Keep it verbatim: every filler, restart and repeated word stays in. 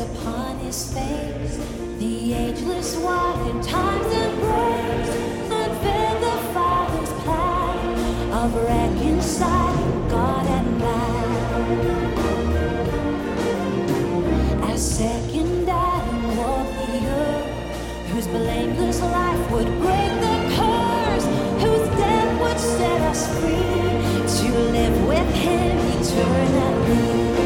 upon his face, the ageless one in time's embrace, unveiled the Father's plan of reconciling God and man. As second Adam walked the earth, whose blameless life would break the curse, whose death would set us free to live with him eternally.